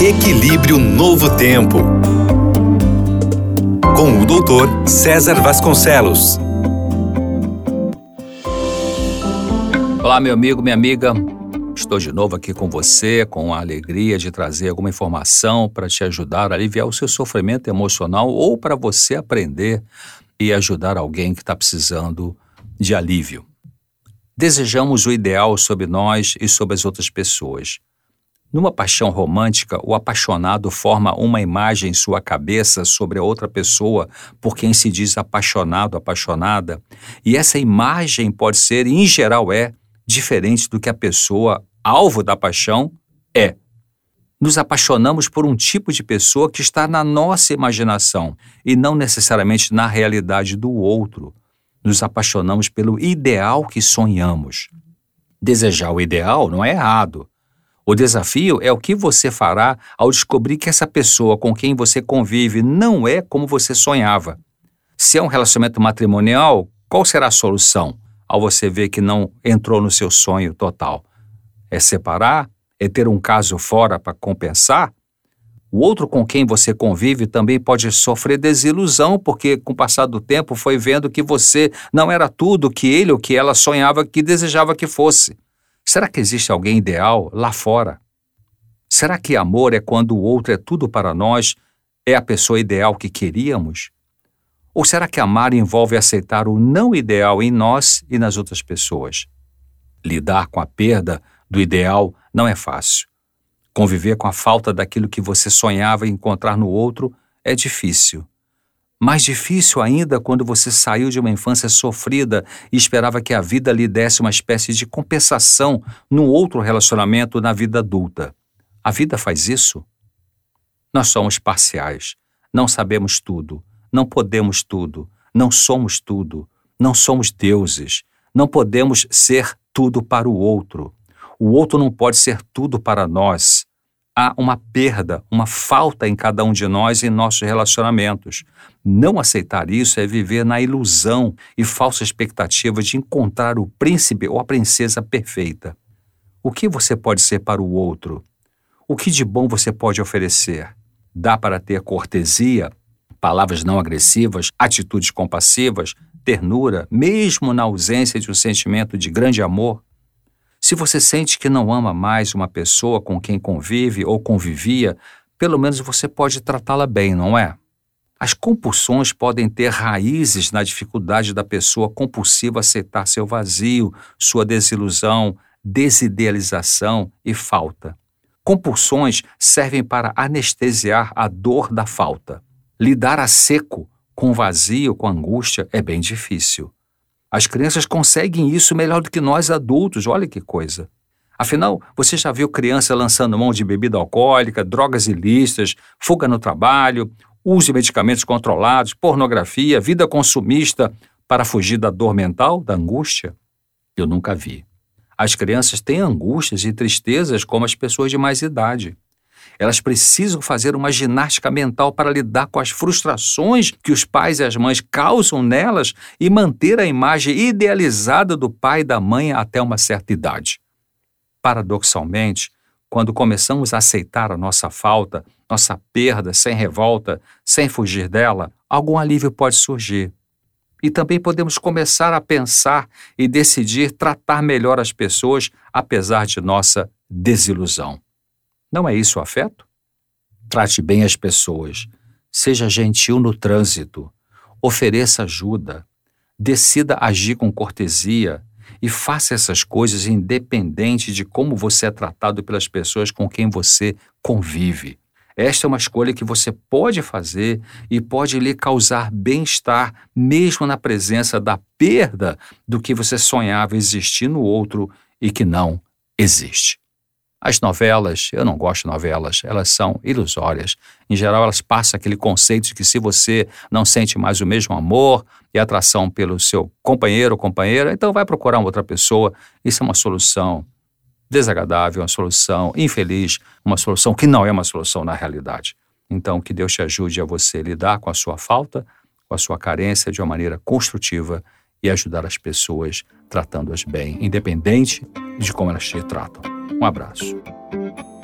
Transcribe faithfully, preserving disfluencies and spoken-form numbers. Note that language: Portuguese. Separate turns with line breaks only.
Equilíbrio Novo Tempo, com o doutor César Vasconcelos.
Olá, meu amigo, minha amiga. Estou de novo aqui com você, com a alegria de trazer alguma informação para te ajudar a aliviar o seu sofrimento emocional ou para você aprender e ajudar alguém que está precisando de alívio. Desejamos o ideal sobre nós e sobre as outras pessoas. Numa paixão romântica, o apaixonado forma uma imagem em sua cabeça sobre a outra pessoa por quem se diz apaixonado, apaixonada, e essa imagem pode ser, e em geral é, diferente do que a pessoa, alvo da paixão, é. Nos apaixonamos por um tipo de pessoa que está na nossa imaginação e não necessariamente na realidade do outro. Nos apaixonamos pelo ideal que sonhamos. Desejar o ideal não é errado. O desafio é o que você fará ao descobrir que essa pessoa com quem você convive não é como você sonhava. Se é um relacionamento matrimonial, qual será a solução ao você ver que não entrou no seu sonho total? É separar? É ter um caso fora para compensar? O outro com quem você convive também pode sofrer desilusão porque, com o passar do tempo, foi vendo que você não era tudo que ele ou que ela sonhava que desejava que fosse. Será que existe alguém ideal lá fora? Será que amor é quando o outro é tudo para nós, é a pessoa ideal que queríamos? Ou será que amar envolve aceitar o não ideal em nós e nas outras pessoas? Lidar com a perda do ideal não é fácil. Conviver com a falta daquilo que você sonhava encontrar no outro é difícil. Mais difícil ainda quando você saiu de uma infância sofrida e esperava que a vida lhe desse uma espécie de compensação num outro relacionamento na vida adulta. A vida faz isso? Nós somos parciais, não sabemos tudo, não podemos tudo, não somos tudo, não somos deuses, não podemos ser tudo para o outro. O outro não pode ser tudo para nós. Há uma perda, uma falta em cada um de nós em nossos relacionamentos. Não aceitar isso é viver na ilusão e falsa expectativa de encontrar o príncipe ou a princesa perfeita. O que você pode ser para o outro? O que de bom você pode oferecer? Dá para ter cortesia, palavras não agressivas, atitudes compassivas, ternura, mesmo na ausência de um sentimento de grande amor? Se você sente que não ama mais uma pessoa com quem convive ou convivia, pelo menos você pode tratá-la bem, não é? As compulsões podem ter raízes na dificuldade da pessoa compulsiva aceitar seu vazio, sua desilusão, desidealização e falta. Compulsões servem para anestesiar a dor da falta. Lidar a seco com o vazio, com a angústia, é bem difícil. As crianças conseguem isso melhor do que nós adultos, olha que coisa. Afinal, você já viu criança lançando mão de bebida alcoólica, drogas ilícitas, fuga no trabalho, uso de medicamentos controlados, pornografia, vida consumista para fugir da dor mental, da angústia? Eu nunca vi. As crianças têm angústias e tristezas como as pessoas de mais idade. Elas precisam fazer uma ginástica mental para lidar com as frustrações que os pais e as mães causam nelas e manter a imagem idealizada do pai e da mãe até uma certa idade. Paradoxalmente, quando começamos a aceitar a nossa falta, nossa perda, sem revolta, sem fugir dela, algum alívio pode surgir. E também podemos começar a pensar e decidir tratar melhor as pessoas, apesar de nossa desilusão. Não é isso o afeto? Trate bem as pessoas, seja gentil no trânsito, ofereça ajuda, decida agir com cortesia e faça essas coisas independente de como você é tratado pelas pessoas com quem você convive. Esta é uma escolha que você pode fazer e pode lhe causar bem-estar, mesmo na presença da perda do que você sonhava existir no outro e que não existe. As novelas, eu não gosto de novelas, elas são ilusórias. Em geral, elas passam aquele conceito de que se você não sente mais o mesmo amor e atração pelo seu companheiro ou companheira, então vai procurar uma outra pessoa. Isso é uma solução desagradável, uma solução infeliz, uma solução que não é uma solução na realidade. Então, que Deus te ajude a você lidar com a sua falta, com a sua carência de uma maneira construtiva e ajudar as pessoas tratando-as bem, independente de como elas te tratam. Um abraço.